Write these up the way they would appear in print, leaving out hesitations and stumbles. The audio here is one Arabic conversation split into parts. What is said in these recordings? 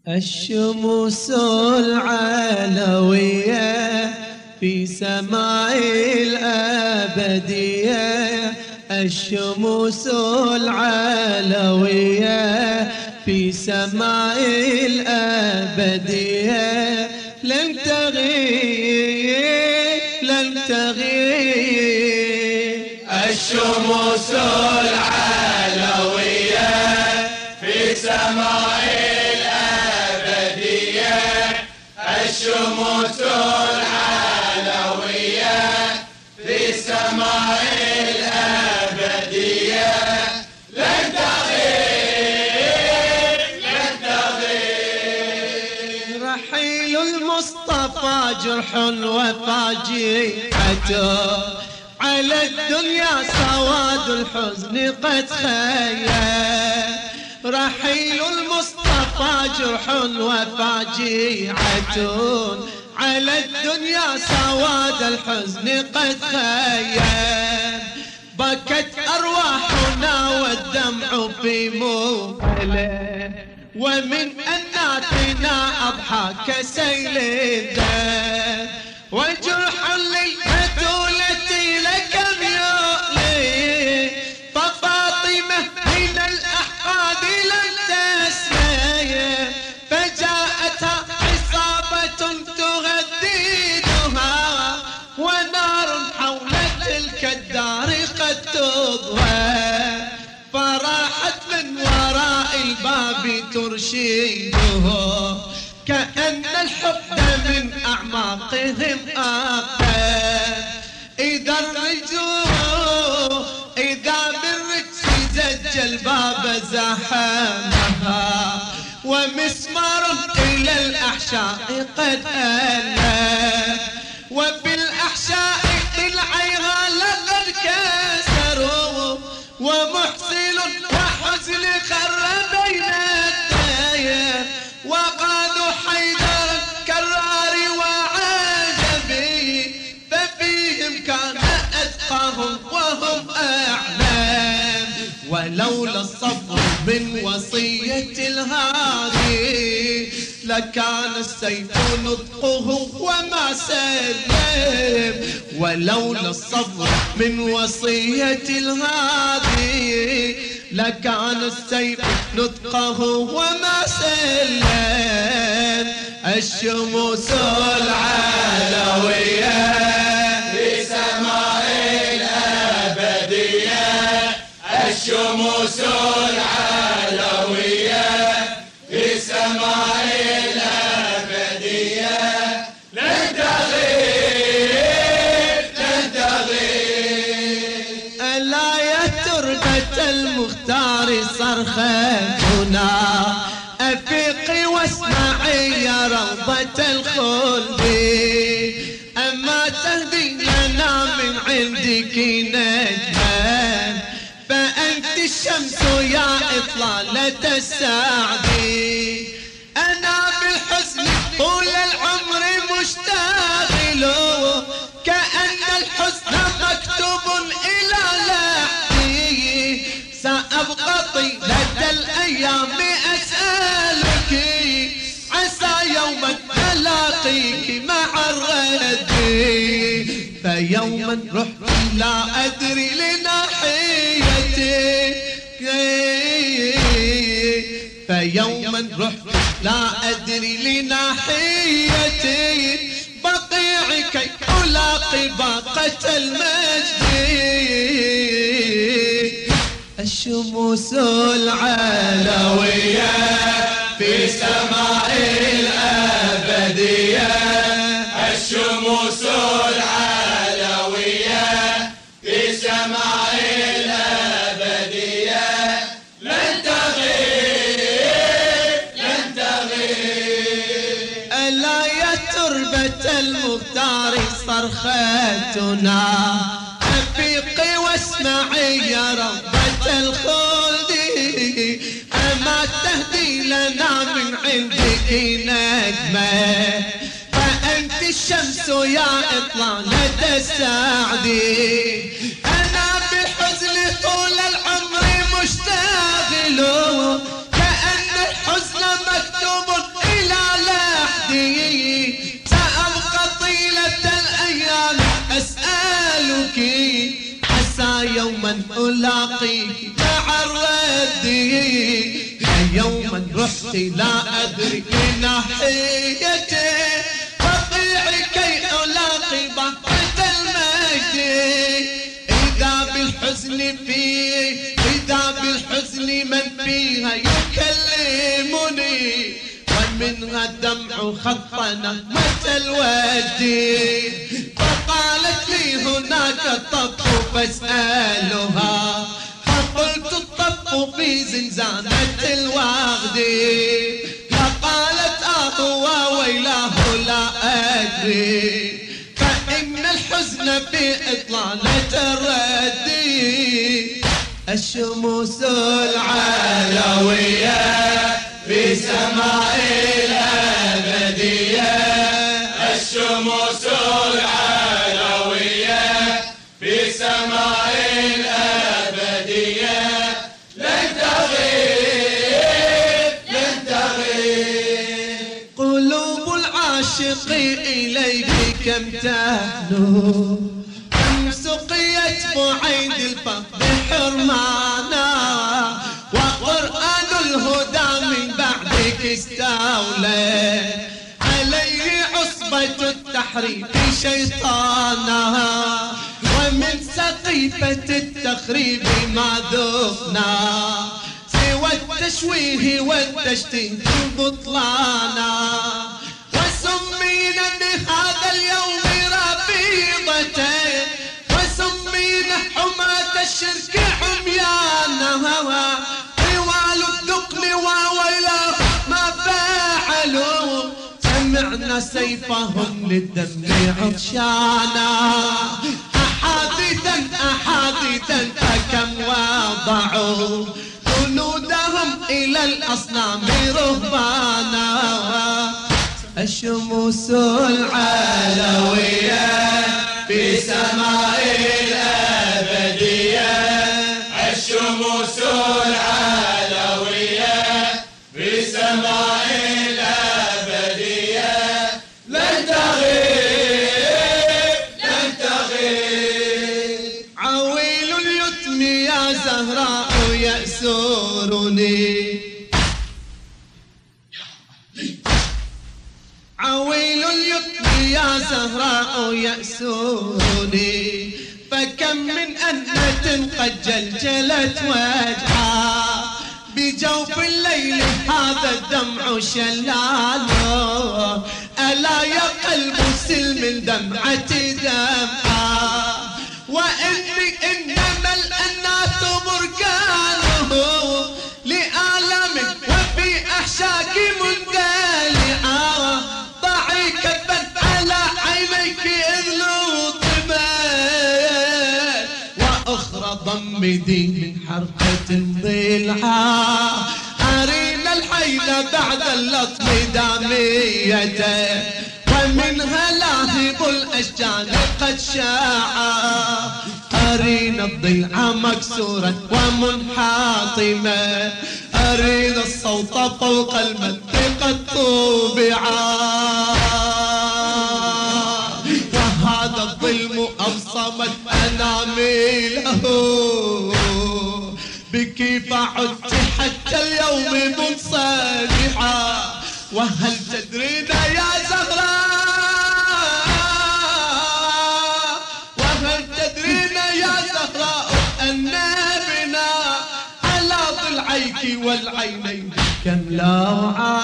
الشموس العلوية في سماء الأبدية، الشموس العلوية في سماء الأبدية لن تغيب لن تغيب. الشموس العلوية في سماء الأبدية، الشموس العلوية في سماء الأبدية لن تغيب لن تغيب. رحيل المصطفى جرح وفاجعته، على الدنيا سواد الحزن قد خيم. رحيل المصطفى جرح وفاجعة، على الدنيا سواد الحزن قد خيم. بكت أرواحنا والدمع في موكله، ومن أناتنا أضحى كسيل الدم. وجرح للبتولة لكم يؤلم، ففاطمة من الأحقاد لن تسمع، فجاءتها عصابة تهددها، ونار حول تلك الدار قد تضوى. فراحت من وراء الباب ترشده، كأن الحب من أعماقهم أقام. إذا بالرجس زج الباب زحمها، ومسمار إلى الأحشاء قد ألم. وبالأحشاء ضلعيها لقد كسروا، ومحزن وحزن خر بين الديم. وقالوا حيدر كرار وعجبي، ففيهم كان أتقاهم وهم أعلم. ولولا الصبر من وصية الهادي، لكان السيف نطقه وما سلم. ولولا الصبر من وصية الهادي، لكان السيف نطقه وما سلم. الشموس العلوية في سماء الأبدية، الشموس العلوية في سماء الأبدية لن تغيب لن تغيب. ألا يا تربة المختار صرختنا، أفيقي واسمعي يا روضة الخلد. أما تهدي لنا من عندك نجما، فأنت الشمس يا إطلالة السعد. أنا بالحزن طول العمر مشتغل، كأن الحزن مكتوب إلى لحدي. سأبقى طيلة الأيام أسألك، عسى يوما ألاقيك مع الرد. فيوما رحت لا أدري لناحيتك، فيوما رحت لا أدري لناحيتك، بقيعك ألاقي باقة المجد. الشموس العلوية في سماء الأبدية، الشموس العلوية في سماء الأبدية لن تغيب لن تغيب. ألا يا تربة المختار صرختنا، أفيقي واسمعي يا ربة الخلد. أما تهدي لنا من عندك نجمة، فأنت الشمس يا إطلالة السعد. أنا بالحزن طول العمر مشتغل، كأن الحزن مكتوب يوما رحت لا أدري ناحيته رفيعي كي ألاقي بقية المجد إذا بالحزن إذا بالحزن من فيها يكلمني ومنها الدمع خط نغمة الوجد فقالت لي هناك الطف فاسألها فقلت الطف في زنزانة الوغد فقالت هو ويلاه لا أدري فإن الحزن في إطلالة الرد الشموس العلوية في سماء الأبدية الشموس العلوية في سماء الأبدية لن تغيب لن تغيب قلوب العاشق إليك كم تهلو كم سقيت بعيد الفقد حرمانا وقرآن الهدى من بعدك استولى عليه عصبة التحريف شيطانا ومن سقيفة التخريب ما ذقنا سوى التشويه والتشتيت بطلانا وسمينا بهذا اليوم رفيضة وسمينا حماة الشرك عميانا طوال الثقل وويلاه ما فعلوا سمعنا سيفهم للدم عطشانا أحاديثا فكم وضعوا جنودهم إلى الأصنام رهبانا الشموس العلوية في سماء الأبدية الشموس العلوية في سماء الأبدية لن تغيب لن تغيب عويل اليتم يا زهراء يأسرني عويل اليتم يا زهراء يأسرني فكم من أنة قد جلجلت وجعا بجوف الليل هذا الدمع شلاله ألا يا قلب سلم الدمعة دمعا وإني إنما الأنات بركانه لآلام وفي أحشاك مندلعا ضعي كفا على عينيك إذ لطمت وأخرى ضمدي من حرقة ضلعا أرينا الحيل بعد اللطم داميته ومنها لاهب الأشجان قد شاعا أرينا الضلع مكسورا ومنحاطما أرينا الصوت فوق المنطقة طوبعا وهذا الظلم أبصمت أنامله بك فعدت حتى اليوم منصرحا وهل تدرين يا زهراء وهل تدرين يا زهراء أن بنا على ضلعيك والعينين كم لوعا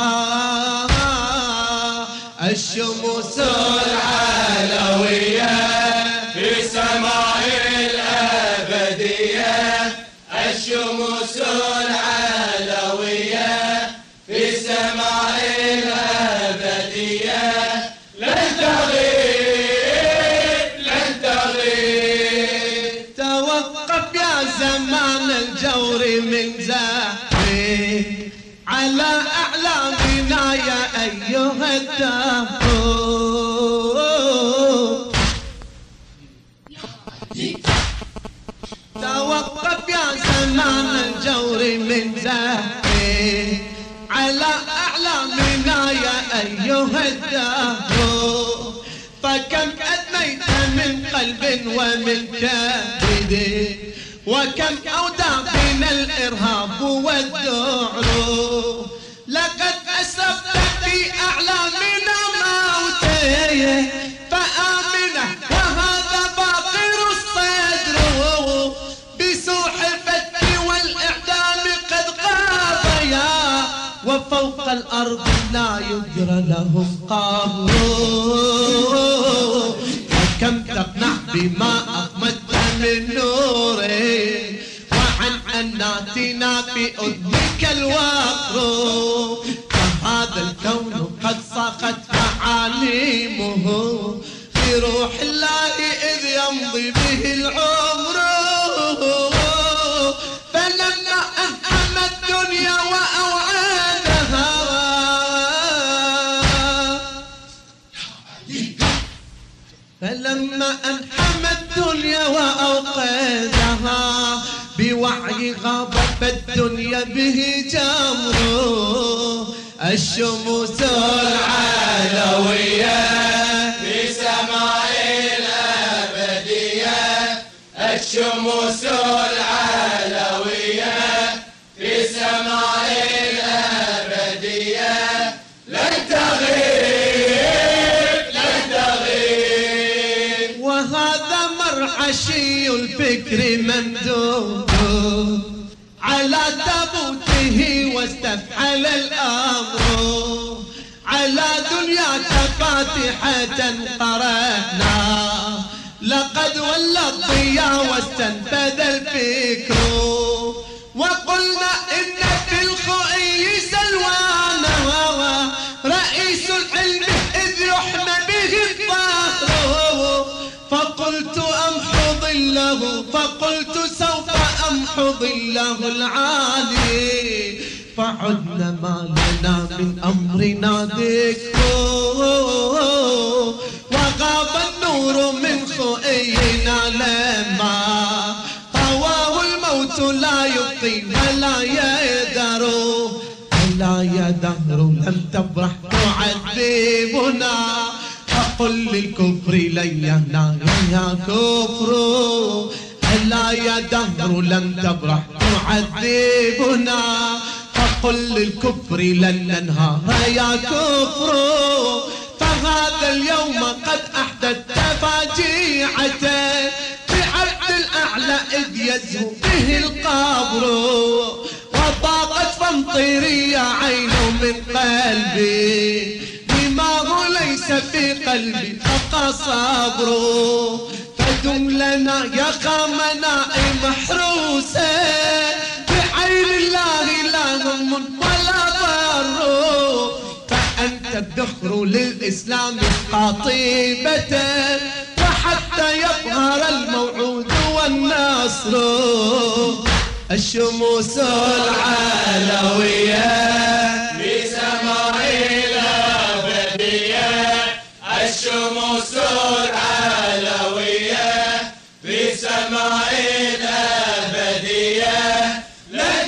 الشموس العلوية في سماء الأبدية الشموس العلوية في سماء الأبدية لن تغيب لن تغيب توقف يا زمان الجور من زاهي على أعلامنا يا أيها الدهر توقف يا زمان الجور من زاهي على أعلامنا يا أيها الدهر فكم أدميت من قلب ومن كبد وكم أودى بنا الإرهاب والذعر. لقد أسرفت في أعلامنا موتي فآمنة وهذا باقر الصدر. بسوح الفتح والإعدام قد قاضيا وفوق الأرض لا يجرى لهم قبر. وكم تقنع بما أغمدت من نوري وعن أناتنا بأذنك الوقر. فهذا الكون قد صاخت معاليمه بروح الله إذ يمضي به العمر. فلما أنعم الدنيا وأوعدها الدنيا وأوقدها بوعي غابت الدنيا به جمر. الشموس العلوية في سماء الأبدية. الشموس العلوية في سماء الأبدية لن تغيب لن تغيب. وهذا مرعشي الفكر ممدود على تابوته واستفحل الأمر. على دنياك فاتحة قرأنا لقد ولى الضياء واستنفذ الفكر. وقلنا إن في الخؤي سلوانا رئيس العلم إذ يحمى به الظهر. فقلت سوف أمحو ظله العالي. فعدنا ما لنا من أمرنا ذكر. وغاب النور من خؤينا لما طواه الموت لا يبقي ولا يدر. ولا يدهر لم تبرح تعذبنا. فقل للكفر لن ينال يا كفر. ألا يا دهر لم تبرح تعذبنا. فقل للكفر لن ننهار يا كفر. فهذا اليوم قد أحدثت فاجعة بعبد الأعلى إذ يزهو به القبر. وضاقت فامطري يا عين من قلبي بما هو ليس في قلبي فقى صبر. فدم لنا يا خامنا محروسة بعين الله لا هم ولا ضر. فأنت الذخر للإسلام قاطبة وحتى يظهر الموعود والنصر. الشموس العلوية في سماء الأبدية. الشموس العلوية في سماء الأبدية لن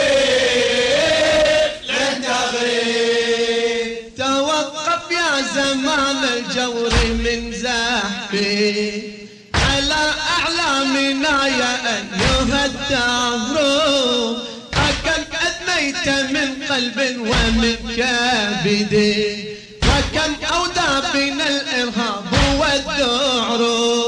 تغيب لن تغيب. توقف يا زمان الجور من زحفي على أعلامنا يا أيها الدهر. فكم أدميت من قلب ومن كبد وكم أودى بنا الإرهاب والذعر.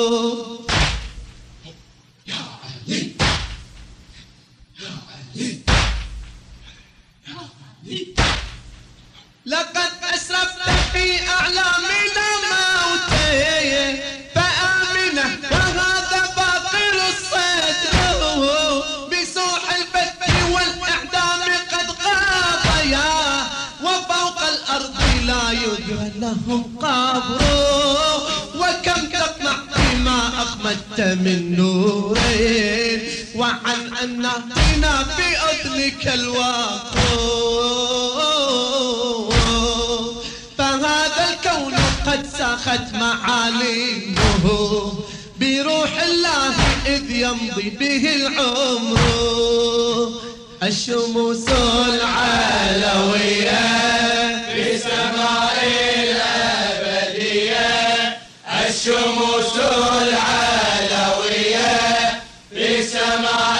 لقد أسرفت في أعلامنا موتي فآمنة وهذا باقر الصدر. بسوح الفتح والإعدام قد قاضيا وفوق الأرض لا يجرى لهم قبر. وكم تقنع بما أغمدت من نورين وعن أناتنا بأذنك الوقر. فهذا الكون قد ساخت معاليمه بروح الله إذ يمضي به العمر. الشموس العلوية في سماء الأبدية. الشموس العلوية في سماء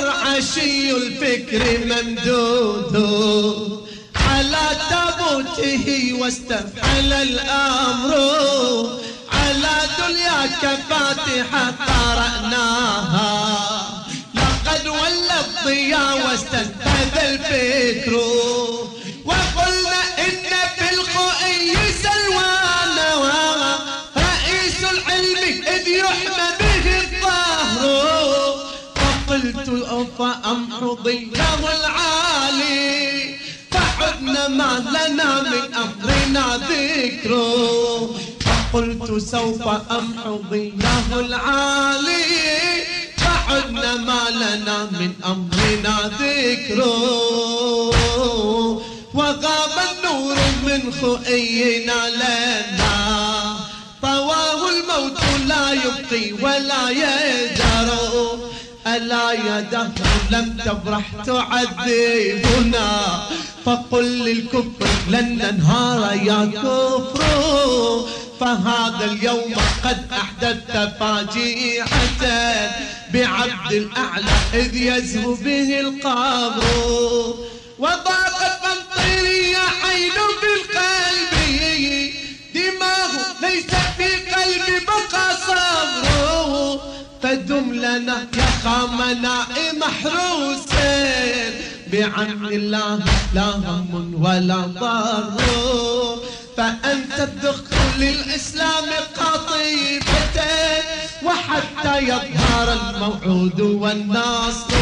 مر عشي الفكر ممدود على تابوته واستفحل الأمر على دنياك فاتحة قرأناها لقد ولى الضياء واستنفذ الفكر وقلنا إن في الخوئي سلوان رئيس العلم إذ يحمى به الظهر فقلت فأمحضي له العالي فعدنا ما لنا من أمرنا ذكره فقلت سوف أمحضي له العالي فعدنا ما لنا من أمرنا ذكره وغاب النور من خؤينا لنا طواه الموت لا يبقي ولا يجر ألا يا دهر لم تبرح تعذبنا فقل للكفر لن ننهار يا كفر فهذا اليوم قد أحدثت فاجعة بعبد الأعلى إذ يزهو به القبر وضاقت منطيري عين بالقلب دماغ ليس في قلبي بقى صبره فدم لنا يا خامنا محروسين بعن الله لا هم ولا ضر فأنت الدخل للإسلام قطيبة وحتى يظهر الموعود والنصر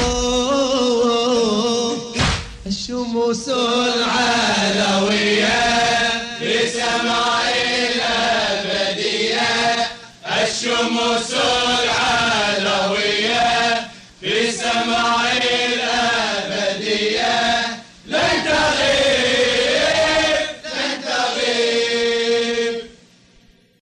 الشموس العلوية في سماء الأبدية الشموس العلوية في سماء